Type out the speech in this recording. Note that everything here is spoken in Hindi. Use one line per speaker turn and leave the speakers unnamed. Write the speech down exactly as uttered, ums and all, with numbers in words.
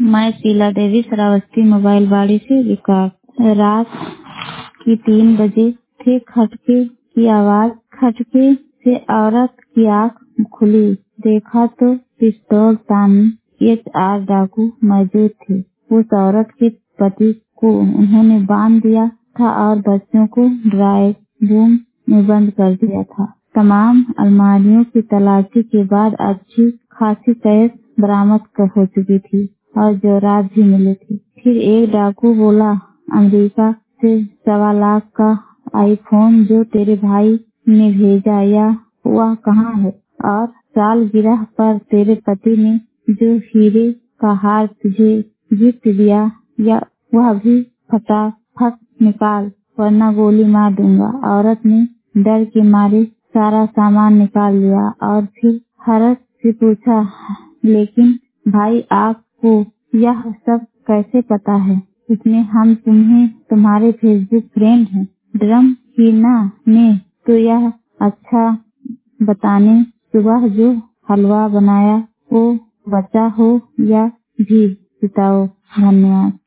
मैं शीला देवी श्रावस्ती मोबाइल बाड़ी से विकास। रात की तीन बजे थे। खटके की आवाज, खटके से औरत की आंख खुली। देखा तो पिस्तौल ताने एक आर डाकू मौजूद थे। उस औरत के पति को उन्होंने बांध दिया था और बच्चों को ड्राई रूम में बंद कर दिया था। तमाम अलमारियों की तलाशी के बाद अच्छी खासी कैश बरामद हो चुकी थी और जेवरात भी मिले थे। फिर एक डाकू बोला, अमेरिका से सवा लाख का आईफोन जो तेरे भाई ने भेजा, या वह कहाँ है? और सालगिरह पर तेरे पति ने जो हीरे का हार तुझे गिफ्ट दिया, या वह भी फटाफट निकाल, वरना गोली मार दूंगा। औरत ने डर के मारे सारा सामान निकाल लिया और फिर हरस से पूछा, लेकिन भाई आपको यह सब कैसे पता है? इसमें हम तुम्हें तुम्हारे फेसबुक फ्रेंड हैं। ड्रम की ना ने तो यह अच्छा बताने सुबह जो हलवा बनाया वो बचा हो या भी बताओ। धन्यवाद।